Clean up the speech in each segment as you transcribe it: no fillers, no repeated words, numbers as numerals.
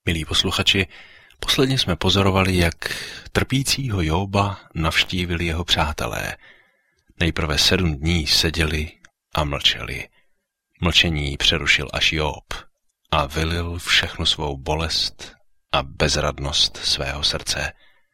Milí posluchači, posledně jsme pozorovali, jak trpícího Jóba navštívili jeho přátelé. Nejprve 7 dní seděli a mlčeli. Mlčení přerušil až Jób a vylil všechnu svou bolest a bezradnost svého srdce.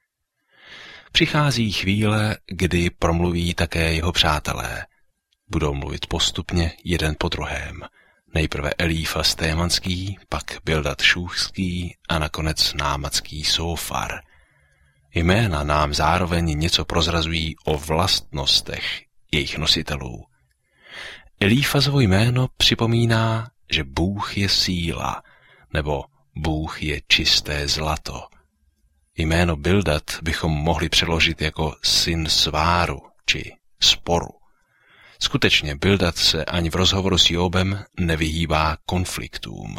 Přichází chvíle, kdy promluví také jeho přátelé. Budou mluvit postupně jeden po druhém. Nejprve Elífas Témanský, pak Bildad Šúchský a nakonec námatský Sófar. Jména nám zároveň něco prozrazují o vlastnostech jejich nositelů. Elífazovo jméno připomíná, že Bůh je síla, nebo Bůh je čisté zlato. Jméno Bildad bychom mohli přeložit jako syn sváru či sporu. Skutečně Bildad se ani v rozhovoru s Jóbem nevyhýbá konfliktům.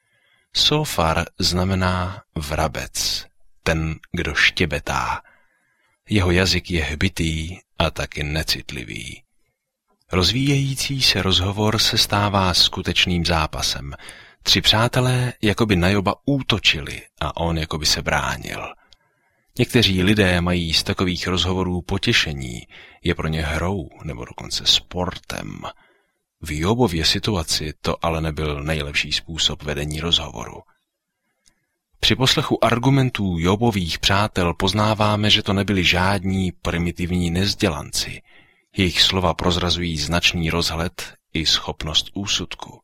Sófar znamená vrabec, ten, kdo štěbetá. Jeho jazyk je hbitý a taky necitlivý. Rozvíjející se rozhovor se stává skutečným zápasem. 3 přátelé jakoby na Jóba útočili a on jakoby se bránil. Někteří lidé mají z takových rozhovorů potěšení, je pro ně hrou nebo dokonce sportem. V Jóbově situaci to ale nebyl nejlepší způsob vedení rozhovoru. Při poslechu argumentů Jóbových přátel poznáváme, že to nebyli žádní primitivní nezdělanci. Jejich slova prozrazují značný rozhled i schopnost úsudku.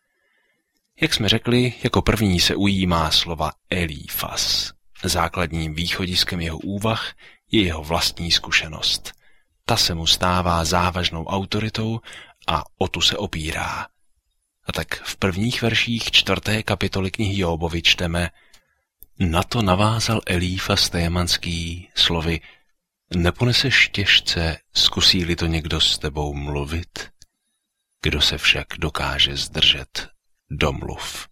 Jak jsme řekli, jako první se ujímá slova Elífas. Základním východiskem jeho úvah je jeho vlastní zkušenost. Ta se mu stává závažnou autoritou a o tu se opírá. A tak v prvních verších 4. kapitoly knihy Jóbovi čteme: Na to navázal Elífas Témanský slovy: Neponeseš těžce, zkusí-li to někdo s tebou mluvit? Kdo se však dokáže zdržet, domluv.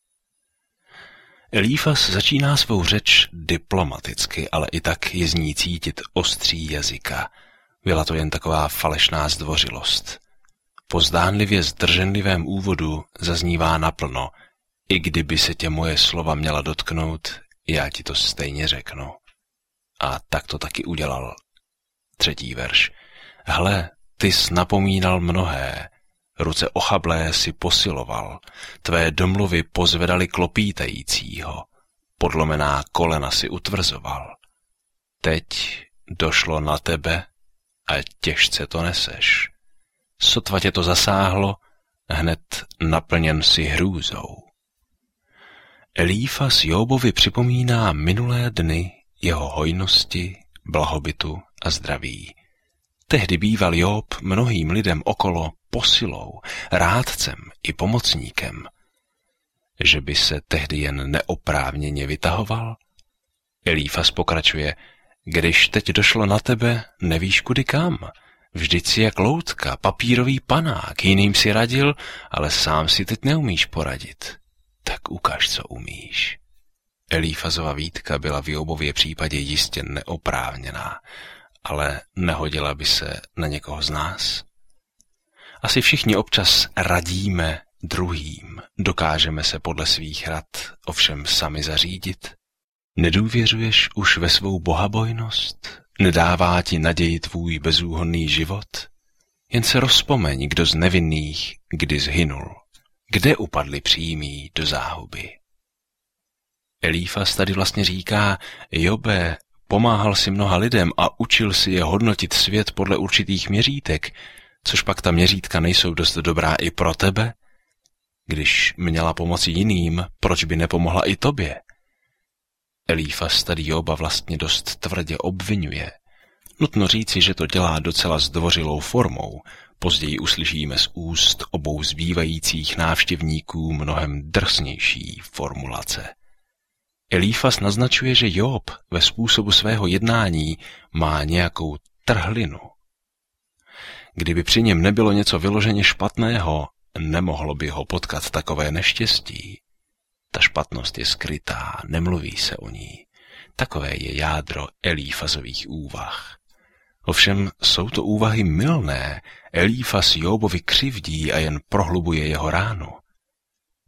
Elífas začíná svou řeč diplomaticky, ale i tak je z ní cítit ostří jazyka. Byla to jen taková falešná zdvořilost. Po zdánlivě zdrženlivém úvodu zaznívá naplno: I kdyby se tě moje slova měla dotknout, já ti to stejně řeknu. A tak to taky udělal. 3. verš. Hle, ty jsi napomínal mnohé, ruce ochablé si posiloval, tvé domluvy pozvedali klopítajícího, podlomená kolena si utvrzoval. Teď došlo na tebe a těžce to neseš. Sotva tě to zasáhlo, hned naplněn si hrůzou. Elífas Jóbovi připomíná minulé dny jeho hojnosti, blahobytu a zdraví. Tehdy býval Jób mnohým lidem okolo posilou, rádcem i pomocníkem. Že by se tehdy jen neoprávněně vytahoval? Elífas pokračuje: Když teď došlo na tebe, nevíš kudy kam. Vždyť si jak loutka, papírový panák, jiným si radil, ale sám si teď neumíš poradit. Tak ukaž, co umíš. Elífazova výtka byla v Jóbově případě jistě neoprávněná, ale nehodila by se na někoho z nás? Asi všichni občas radíme druhým, dokážeme se podle svých rad ovšem sami zařídit. Nedůvěřuješ už ve svou bohabojnost? Nedává ti naději tvůj bezúhonný život? Jen se rozpomeň, kdo z nevinných kdy zhynul, kde upadli přímí do záhuby. Elífas tady vlastně říká: Jobe, pomáhal si mnoha lidem a učil si je hodnotit svět podle určitých měřítek, což pak ta měřítka nejsou dost dobrá i pro tebe? Když měla pomoci jiným, proč by nepomohla i tobě? Elífas tady Jóba vlastně dost tvrdě obvinuje. Nutno říci, že to dělá docela zdvořilou formou. Později uslyšíme z úst obou zbývajících návštěvníků mnohem drsnější formulace. Elífas naznačuje, že Jób ve způsobu svého jednání má nějakou trhlinu. Kdyby při něm nebylo něco vyloženě špatného, nemohlo by ho potkat takové neštěstí. Ta špatnost je skrytá, nemluví se o ní. Takové je jádro Elífazových úvah. Ovšem jsou to úvahy mylné, Elífaz Jóbovi křivdí a jen prohlubuje jeho ránu.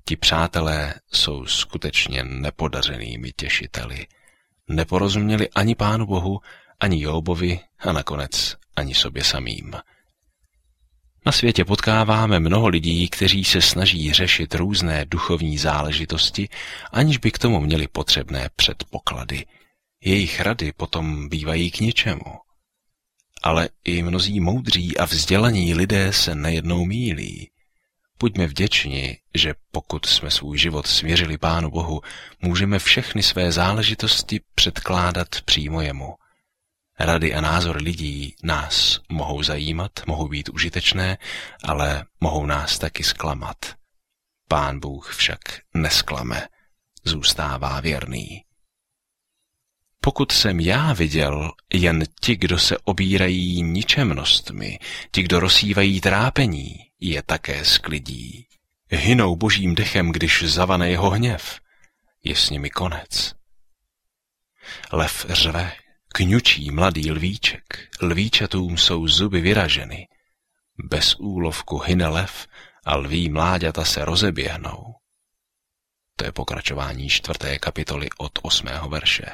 Ti přátelé jsou skutečně nepodařenými těšiteli. Neporozuměli ani Pánu Bohu, ani Jóbovi a nakonec ani sobě samým. Na světě potkáváme mnoho lidí, kteří se snaží řešit různé duchovní záležitosti, aniž by k tomu měli potřebné předpoklady. Jejich rady potom bývají k ničemu. Ale i mnozí moudří a vzdělaní lidé se nejednou mýlí. Buďme vděční, že pokud jsme svůj život svěřili Pánu Bohu, můžeme všechny své záležitosti předkládat přímo jemu. Rady a názor lidí nás mohou zajímat, mohou být užitečné, ale mohou nás taky zklamat. Pán Bůh však nesklame, zůstává věrný. Pokud jsem já viděl jen ti, kdo se obírají ničemnostmi, ti, kdo rozsívají trápení, je také sklidí. Hynou božím dechem, když zavane jeho hněv. Je s nimi konec. Lev řve, kňučí mladý lvíček, lvíčatům jsou zuby vyraženy. Bez úlovku hyne lev a lví mláďata se rozeběhnou. To je pokračování 4. kapitoly od 8. verše.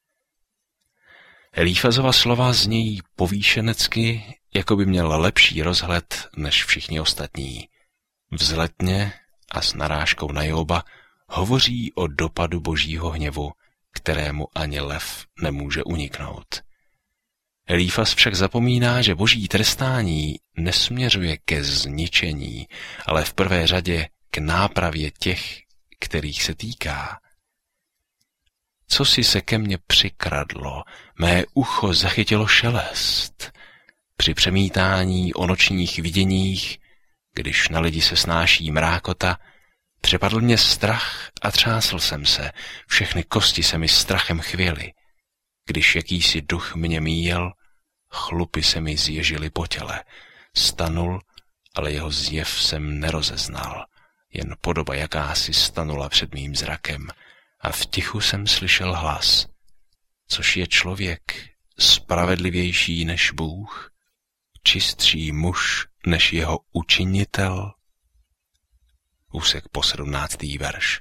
Elífazova slova znějí povýšenecky, jako by měl lepší rozhled než všichni ostatní. Vzletně a s narážkou na Jóba hovoří o dopadu božího hněvu, kterému ani lev nemůže uniknout. Elífaz však zapomíná, že boží trestání nesměřuje ke zničení, ale v prvé řadě k nápravě těch, kterých se týká. Co si se ke mně přikradlo, mé ucho zachytilo šelest. Při přemítání o nočních viděních, když na lidi se snáší mrákota, přepadl mě strach a třásl jsem se, všechny kosti se mi strachem chvěly. Když jakýsi duch mě míjel, chlupy se mi zježily po těle. Stanul, ale jeho zjev jsem nerozeznal, jen podoba jakási stanula před mým zrakem a v tichu jsem slyšel hlas. Což je člověk spravedlivější než Bůh, čistší muž než jeho učinitel? Úsek po 17. verš.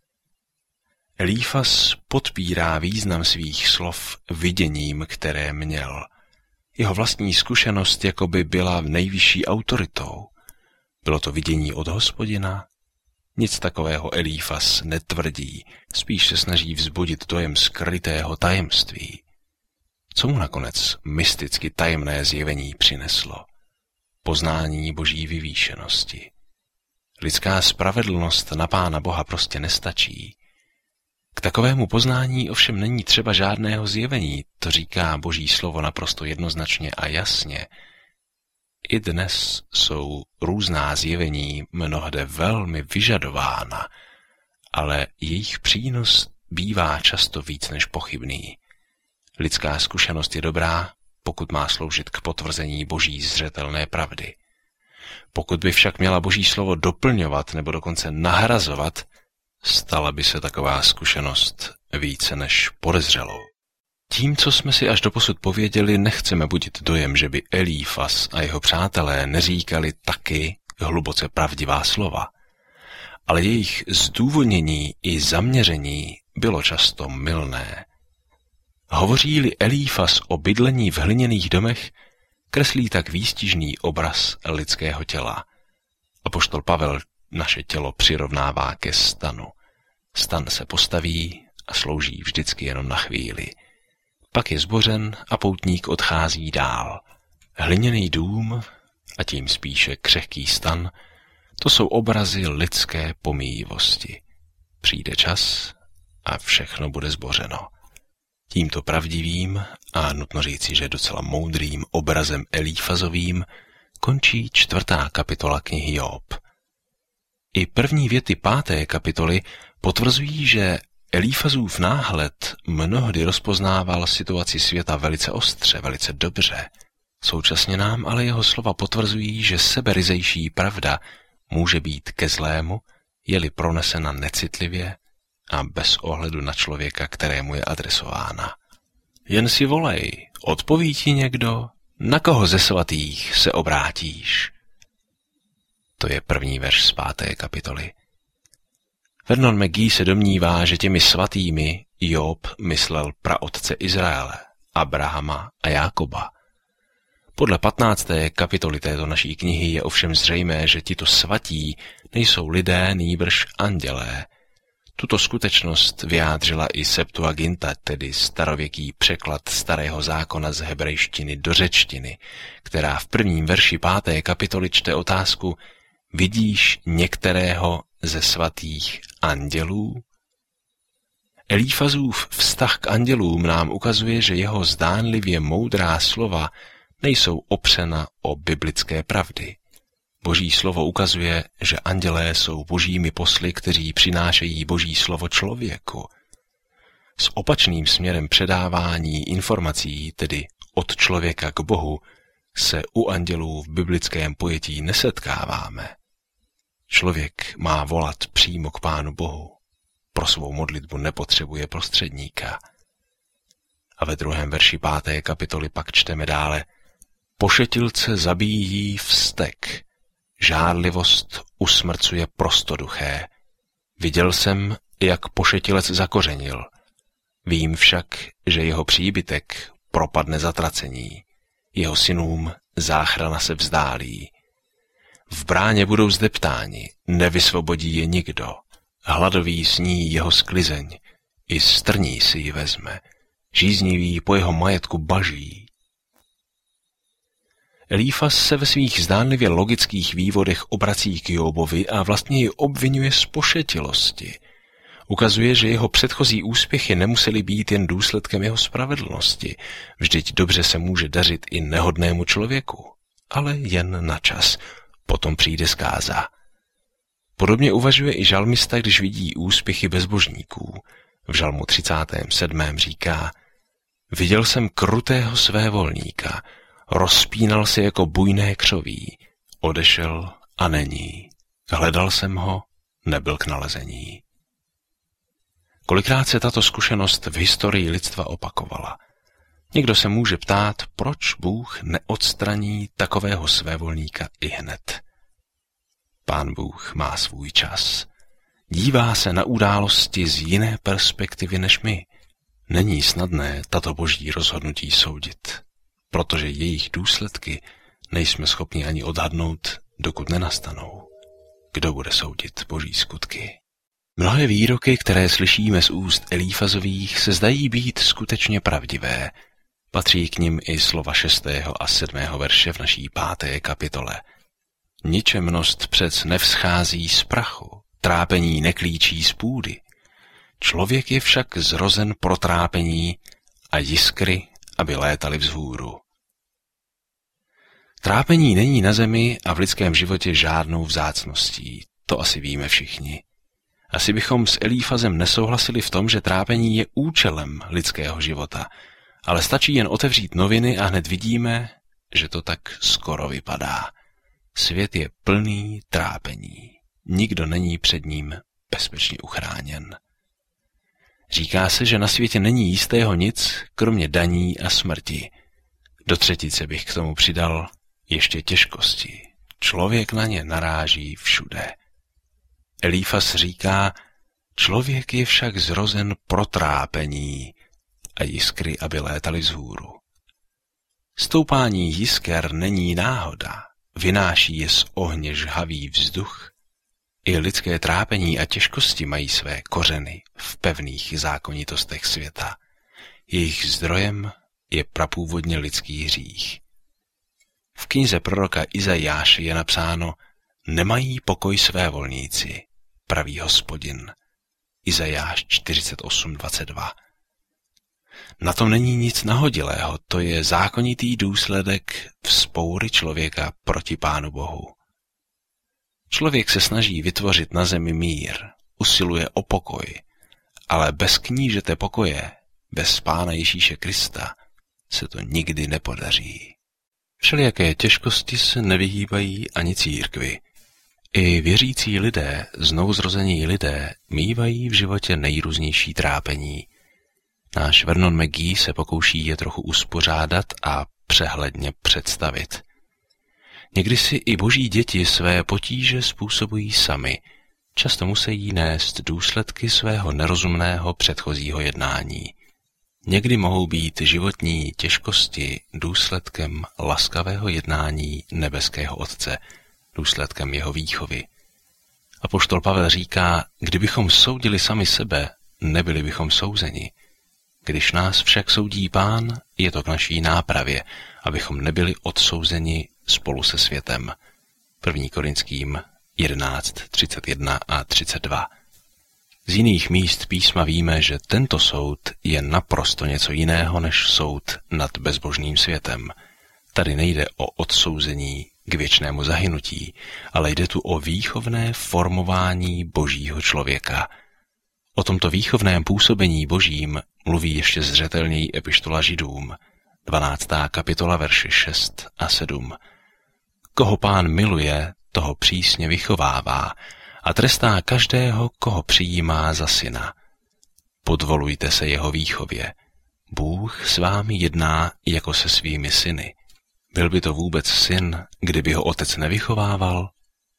Elífaz podpírá význam svých slov viděním, které měl. Jeho vlastní zkušenost jakoby byla nejvyšší autoritou. Bylo to vidění od Hospodina? Nic takového Elífaz netvrdí, spíš se snaží vzbudit dojem skrytého tajemství. Co mu nakonec mysticky tajemné zjevení přineslo? Poznání boží vyvýšenosti. Lidská spravedlnost na Pána Boha prostě nestačí. K takovému poznání ovšem není třeba žádného zjevení, to říká boží slovo naprosto jednoznačně a jasně. I dnes jsou různá zjevení mnohde velmi vyžadována, ale jejich přínos bývá často víc než pochybný. Lidská zkušenost je dobrá, pokud má sloužit k potvrzení boží zřetelné pravdy. Pokud by však měla boží slovo doplňovat nebo dokonce nahrazovat, stala by se taková zkušenost více než podezřelou. Tím, co jsme si až doposud pověděli, nechceme budit dojem, že by Elífaz a jeho přátelé neříkali taky hluboce pravdivá slova, ale jejich zdůvodnění i zaměření bylo často mylné. Hovoří-li Elífaz o bydlení v hliněných domech, kreslí tak výstižný obraz lidského těla. Apoštol Pavel naše tělo přirovnává ke stanu. Stan se postaví a slouží vždycky jenom na chvíli. Pak je zbořen a poutník odchází dál. Hliněný dům, a tím spíše křehký stan, to jsou obrazy lidské pomíjivosti. Přijde čas a všechno bude zbořeno. Tímto pravdivým a nutno říci, že docela moudrým obrazem Elífazovým končí 4. kapitola knihy Job. I první věty 5. kapitoly potvrzují, že Elífazův náhled mnohdy rozpoznával situaci světa velice ostře, velice dobře. Současně nám ale jeho slova potvrzují, že seberyzejší pravda může být ke zlému, je-li pronesena necitlivě a bez ohledu na člověka, kterému je adresována. Jen si volej, odpoví ti někdo, na koho ze svatých se obrátíš. To je první verš z 5. kapitoly. Vernon McGee se domnívá, že těmi svatými Job myslel praotce Izraele, Abrahama a Jákoba. Podle 15. kapitoly této naší knihy je ovšem zřejmé, že tito svatí nejsou lidé, nýbrž andělé. Tuto skutečnost vyjádřila i Septuaginta, tedy starověký překlad Starého zákona z hebrejštiny do řečtiny, která v prvním verši 5. kapitoly čte otázku: vidíš některého ze svatých andělů? Elífazův vztah k andělům nám ukazuje, že jeho zdánlivě moudrá slova nejsou opřena o biblické pravdy. Boží slovo ukazuje, že andělé jsou božími posly, kteří přinášejí boží slovo člověku. S opačným směrem předávání informací, tedy od člověka k Bohu, se u andělů v biblickém pojetí nesetkáváme. Člověk má volat přímo k Pánu Bohu. Pro svou modlitbu nepotřebuje prostředníka. A ve 2. verši 5. kapitoly pak čteme dále: pošetilce zabíjí vztek, žárlivost usmrcuje prostoduché. Viděl jsem, jak pošetilec zakořenil. Vím však, že jeho příbytek propadne zatracení. Jeho synům záchrana se vzdálí. V bráně budou zdeptáni, nevysvobodí je nikdo. Hladový sní jeho sklizeň, i strní si ji vezme. Žíznivý po jeho majetku baží. Elífaz se ve svých zdánlivě logických vývodech obrací k Jobovi a vlastně ji obvinuje z pošetilosti. Ukazuje, že jeho předchozí úspěchy nemusely být jen důsledkem jeho spravedlnosti. Vždyť dobře se může dařit i nehodnému člověku, ale jen na čas. Potom přijde zkáza. Podobně uvažuje i žalmista, když vidí úspěchy bezbožníků. V žalmu 37. říká: viděl jsem krutého svévolníka, rozpínal se jako bujné křoví, odešel a není. Hledal jsem ho, nebyl k nalezení. Kolikrát se tato zkušenost v historii lidstva opakovala. Někdo se může ptát, proč Bůh neodstraní takového svévolníka ihned. Pán Bůh má svůj čas. Dívá se na události z jiné perspektivy než my. Není snadné tato boží rozhodnutí soudit, protože jejich důsledky nejsme schopni ani odhadnout, dokud nenastanou. Kdo bude soudit boží skutky? Mnohé výroky, které slyšíme z úst Elífazových, se zdají být skutečně pravdivé. Patří k nim i slova 6. a 7. verše v naší 5. kapitole. Ničemnost přec nevzchází z prachu, trápení neklíčí z půdy. Člověk je však zrozen pro trápení a jiskry, aby létaly vzhůru. Trápení není na zemi a v lidském životě žádnou vzácností, to asi víme všichni. Asi bychom s Elífazem nesouhlasili v tom, že trápení je účelem lidského života, ale stačí jen otevřít noviny a hned vidíme, že to tak skoro vypadá. Svět je plný trápení. Nikdo není před ním bezpečně uchráněn. Říká se, že na světě není jistého nic, kromě daní a smrti. Do třetice bych k tomu přidal ještě těžkosti. Člověk na ně naráží všude. Elífaz říká, člověk je však zrozen pro trápení a jiskry, aby létaly vzhůru. Stoupání jisker není náhoda, vynáší je z ohně žhavý vzduch. I lidské trápení a těžkosti mají své kořeny v pevných zákonitostech světa. Jejich zdrojem je prapůvodně lidský hřích. V knize proroka Izajáše je napsáno: nemají pokoj svévolníci, pravý Hospodin. Izajáš 48:22. Na tom není nic nahodilého, to je zákonitý důsledek vzpoury člověka proti Pánu Bohu. Člověk se snaží vytvořit na zemi mír, usiluje o pokoj, ale bez knížete pokoje, bez Pána Ježíše Krista, se to nikdy nepodaří. Všelijaké těžkosti se nevyhýbají ani církvi. I věřící lidé, znovuzrození lidé, mívají v životě nejrůznější trápení. Náš Vernon McGee se pokouší je trochu uspořádat a přehledně představit. Někdy si i boží děti své potíže způsobují sami, často musí nést důsledky svého nerozumného předchozího jednání. Někdy mohou být životní těžkosti důsledkem laskavého jednání nebeského Otce, důsledkem jeho výchovy. Apoštol Pavel říká, kdybychom soudili sami sebe, nebyli bychom souzeni. Když nás však soudí Pán, je to k naší nápravě, abychom nebyli odsouzeni spolu se světem. 1. Korinským 11:31 a 32. Z jiných míst písma víme, že tento soud je naprosto něco jiného než soud nad bezbožným světem. Tady nejde o odsouzení k věčnému zahynutí, ale jde tu o výchovné formování božího člověka. O tomto výchovném působení božím mluví ještě zřetelněji epištola Židům, 12. kapitola, verše 6 a 7. Koho Pán miluje, toho přísně vychovává a trestá každého, koho přijímá za syna. Podvolujte se jeho výchově. Bůh s vámi jedná jako se svými syny. Byl by to vůbec syn, kdyby ho otec nevychovával?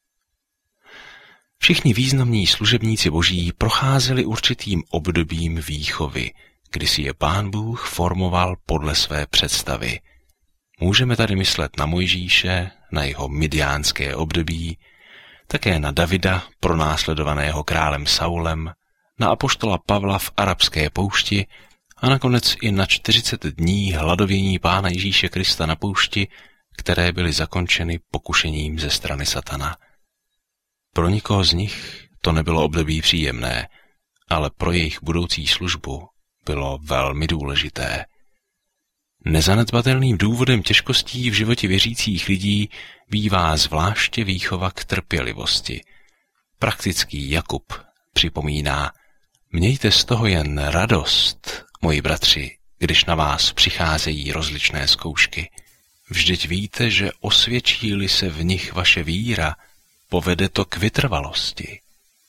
Všichni významní služebníci boží procházeli určitým obdobím výchovy, kdy si je Pán Bůh formoval podle své představy. Můžeme tady myslet na Mojžíše, na jeho midiánské období, také na Davida, pronásledovaného králem Saulem, na apoštola Pavla v arabské poušti a nakonec i na 40 dní hladovění Pána Ježíše Krista na poušti, které byly zakončeny pokušením ze strany satana. Pro nikoho z nich to nebylo období příjemné, ale pro jejich budoucí službu bylo velmi důležité. Nezanedbatelným důvodem těžkostí v životě věřících lidí bývá zvláště výchova k trpělivosti. Praktický Jakub připomíná: mějte z toho jen radost, moji bratři, když na vás přicházejí rozličné zkoušky. Vždyť víte, že osvědčí-li se v nich vaše víra, povede to k vytrvalosti.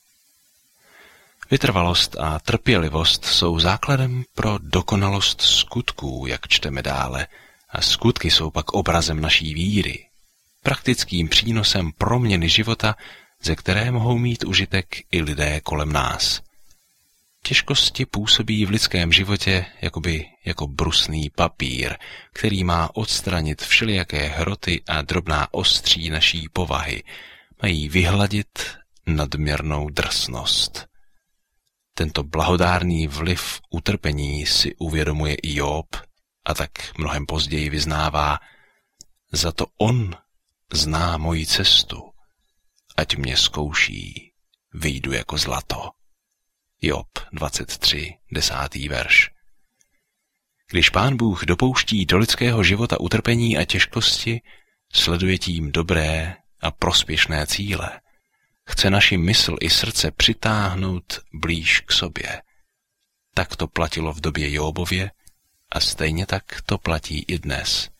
Vytrvalost a trpělivost jsou základem pro dokonalost skutků, jak čteme dále, a skutky jsou pak obrazem naší víry, praktickým přínosem proměny života, ze které mohou mít užitek i lidé kolem nás. Těžkosti působí v lidském životě jako brusný papír, který má odstranit všelijaké hroty a drobná ostří naší povahy, mají vyhladit nadměrnou drsnost. Tento blahodárný vliv utrpení si uvědomuje i Job a tak mnohem později vyznává: za to on zná moji cestu, ať mě zkouší, vyjdu jako zlato. Job 23, 10. verš. Když Pán Bůh dopouští do lidského života utrpení a těžkosti, sleduje tím dobré a prospěšné cíle. Chce naši mysl i srdce přitáhnout blíž k sobě. Tak to platilo v době Jobově a stejně tak to platí i dnes.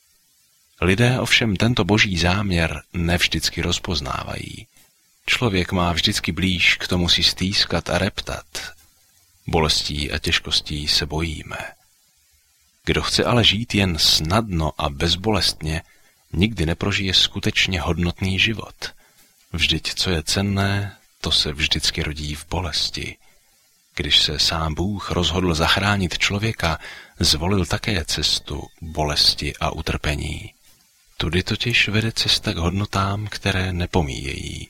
Lidé ovšem tento boží záměr nevždycky rozpoznávají. Člověk má vždycky blíž k tomu si stýskat a reptat. Bolestí a těžkostí se bojíme. Kdo chce ale žít jen snadno a bezbolestně, nikdy neprožije skutečně hodnotný život. Vždyť co je cenné, to se vždycky rodí v bolesti. Když se sám Bůh rozhodl zachránit člověka, zvolil také cestu bolesti a utrpení. Tudy totiž vede cesta k hodnotám, které nepomíjejí.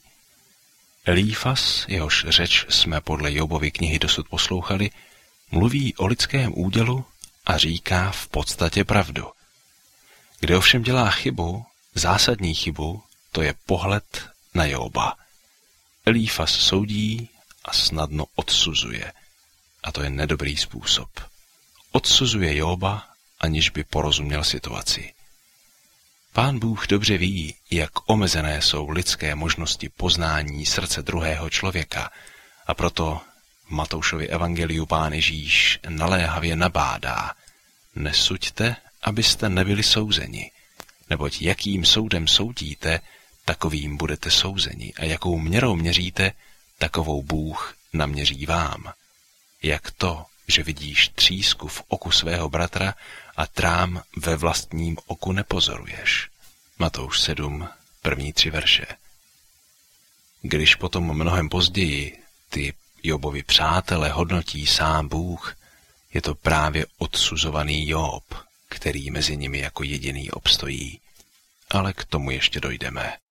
Elífas, jehož řeč jsme podle Jobovy knihy dosud poslouchali, mluví o lidském údělu a říká v podstatě pravdu. Kde ovšem dělá chybu, zásadní chybu, to je pohled na Joba. Elífas soudí a snadno odsuzuje. A to je nedobrý způsob. Odsuzuje Joba, aniž by porozuměl situaci. Pán Bůh dobře ví, jak omezené jsou lidské možnosti poznání srdce druhého člověka, a proto v Matoušově evangeliu Pán Ježíš naléhavě nabádá: nesuďte, abyste nebyli souzeni, neboť jakým soudem soudíte, takovým budete souzeni, a jakou měrou měříte, takovou Bůh naměří vám. Jak to, že vidíš třísku v oku svého bratra a trám ve vlastním oku nepozoruješ. Matouš 7, první 3 verše. Když potom mnohem později ty Jobovi přátele hodnotí sám Bůh, je to právě odsuzovaný Job, který mezi nimi jako jediný obstojí. Ale k tomu ještě dojdeme.